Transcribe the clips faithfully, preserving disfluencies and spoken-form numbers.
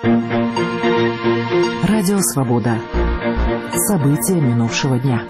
Радио «Свобода». События минувшего дня.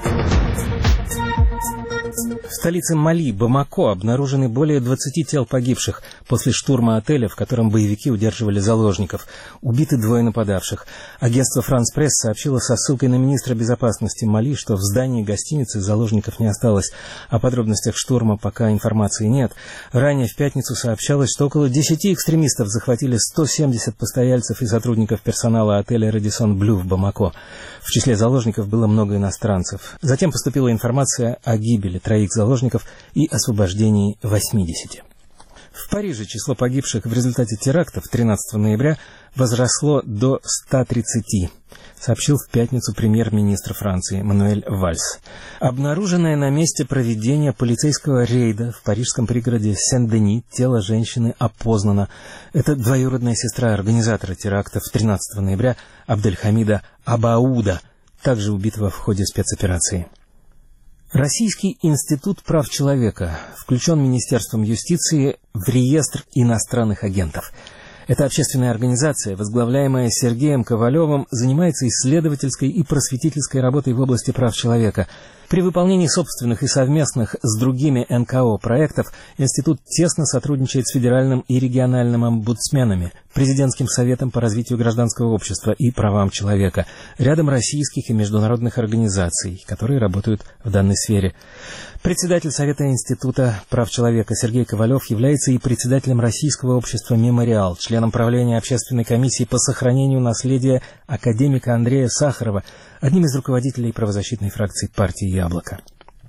В столице Мали, Бамако, обнаружены более двадцати тел погибших после штурма отеля, в котором боевики удерживали заложников. Убиты двое нападавших. Агентство «Франс Пресс» сообщило со ссылкой на министра безопасности Мали, что в здании гостиницы заложников не осталось. О подробностях штурма пока информации нет. Ранее в пятницу сообщалось, что около десяти экстремистов захватили сто семьдесят постояльцев и сотрудников персонала отеля «Радиссон Блю» в Бамако. В числе заложников было много иностранцев. Затем поступила информация о гибели троих заложников и освобождении восьмидесяти. В Париже число погибших в результате терактов тринадцатого ноября возросло до ста тридцати, сообщил в пятницу премьер-министр Франции Мануэль Вальс. Обнаруженное на месте проведения полицейского рейда в парижском пригороде Сен-Дени тело женщины опознано. Это двоюродная сестра организатора терактов тринадцатого ноября Абдельхамида Абауда, также убитого в ходе спецоперации. Российский институт прав человека включен Министерством юстиции в реестр иностранных агентов. Эта общественная организация, возглавляемая Сергеем Ковалевым, занимается исследовательской и просветительской работой в области прав человека. При выполнении собственных и совместных с другими эн ка о проектов институт тесно сотрудничает с федеральным и региональным омбудсменами, Президентским советом по развитию гражданского общества и правам человека, рядом российских и международных организаций, которые работают в данной сфере. Председатель Совета Института прав человека Сергей Ковалев является и председателем Российского общества «Мемориал», членом правления Общественной комиссии по сохранению наследия академика Андрея Сахарова, одним из руководителей правозащитной фракции партии «Яблоко».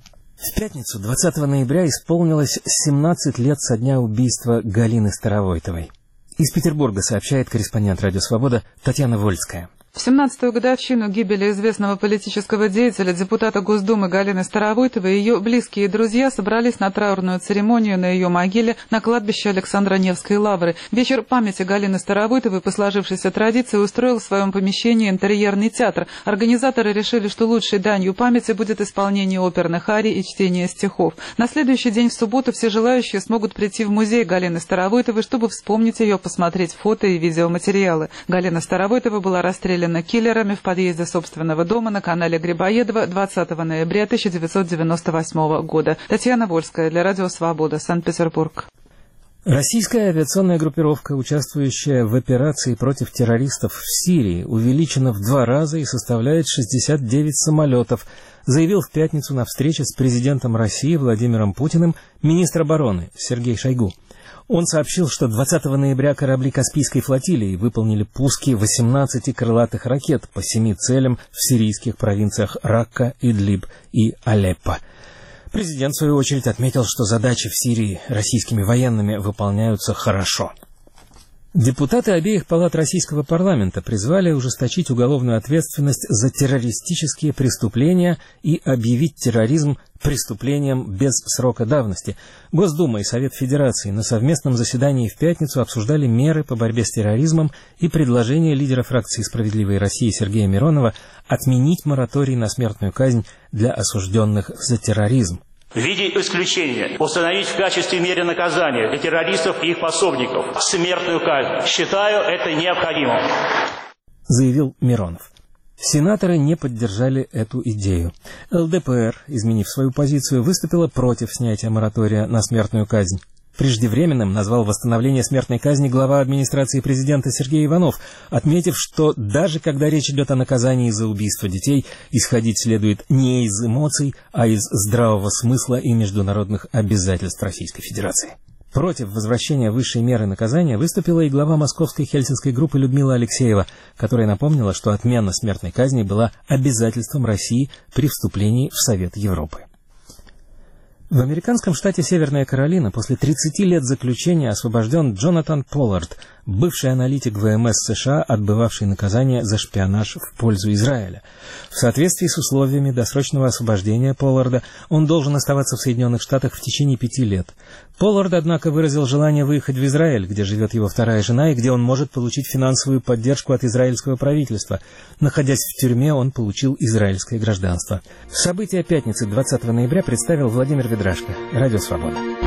В пятницу, двадцатого ноября, исполнилось семнадцать лет со дня убийства Галины Старовойтовой. Из Петербурга сообщает корреспондент «Радио Свобода» Татьяна Вольская. В семнадцатую годовщину гибели известного политического деятеля, депутата Госдумы Галины Старовойтовой, ее близкие и друзья собрались на траурную церемонию на ее могиле на кладбище Александра Невской лавры. Вечер памяти Галины Старовойтовой по сложившейся традиции устроил в своем помещении интерьерный театр. Организаторы решили, что лучшей данью памяти будет исполнение оперных арий и чтение стихов. На следующий день, в субботу, все желающие смогут прийти в музей Галины Старовойтовой, чтобы вспомнить ее, посмотреть фото и видеоматериалы. Галина Старовойтова была расстреляна киллерами в подъезде собственного дома на канале Грибоедова двадцатого ноября тысяча девятьсот девяносто восьмого года. Татьяна Вольская для Радио Свобода, Санкт-Петербург. Российская авиационная группировка, участвующая в операции против террористов в Сирии, увеличена в два раза и составляет шестьдесят девять самолетов, заявил в пятницу на встрече с президентом России Владимиром Путиным министр обороны Сергей Шойгу. Он сообщил, что двадцатого ноября корабли Каспийской флотилии выполнили пуски восемнадцати крылатых ракет по семи целям в сирийских провинциях Ракка, Идлиб и Алеппо. Президент, в свою очередь, отметил, что задачи в Сирии российскими военными выполняются хорошо. Депутаты обеих палат российского парламента призвали ужесточить уголовную ответственность за террористические преступления и объявить терроризм преступлением без срока давности. Госдума и Совет Федерации на совместном заседании в пятницу обсуждали меры по борьбе с терроризмом и предложение лидера фракции «Справедливой России» Сергея Миронова отменить мораторий на смертную казнь для осужденных за терроризм. В виде исключения установить в качестве меры наказания для террористов и их пособников смертную казнь. Считаю это необходимым, заявил Миронов. Сенаторы не поддержали эту идею. эл дэ пэ эр, изменив свою позицию, выступила против снятия моратория на смертную казнь. Преждевременным назвал восстановление смертной казни глава администрации президента Сергей Иванов, отметив, что даже когда речь идет о наказании за убийство детей, исходить следует не из эмоций, а из здравого смысла и международных обязательств Российской Федерации. Против возвращения высшей меры наказания выступила и глава московской хельсинской группы Людмила Алексеева, которая напомнила, что отмена смертной казни была обязательством России при вступлении в Совет Европы. В американском штате Северная Каролина после тридцати лет заключения освобожден Джонатан Поллард, бывший аналитик вэ эм эс США, отбывавший наказание за шпионаж в пользу Израиля. В соответствии с условиями досрочного освобождения Полларда он должен оставаться в Соединенных Штатах в течение пяти лет. Поллард, однако, выразил желание выехать в Израиль, где живет его вторая жена и где он может получить финансовую поддержку от израильского правительства. Находясь в тюрьме, он получил израильское гражданство. События пятницы двадцатого ноября представил Владимир Ведрашко. Радио Свобода.